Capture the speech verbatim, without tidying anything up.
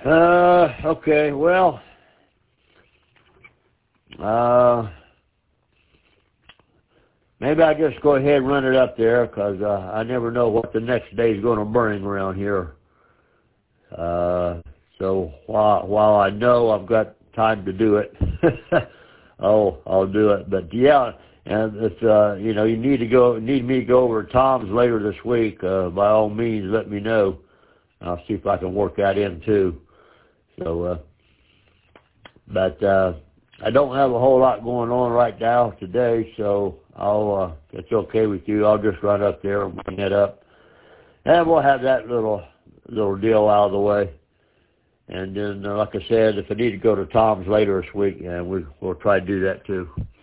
Uh, okay, well, uh, maybe I just go ahead and run it up there, because uh, I never know what the next day is going to bring around here. Uh, so while, while I know I've got time to do it, oh, I'll do it. But yeah, and if, uh, you know, you need to go, need me to go over to Tom's later this week, uh, by all means, let me know. I'll see if I can work that in too. So, uh, but, uh, I don't have a whole lot going on right now today, so I'll, uh, if it's okay with you, I'll just run up there and bring it up. And we'll have that little, little deal out of the way. And then, uh, like I said, if I need to go to Tom's later this week, yeah, we, we'll try to do that too.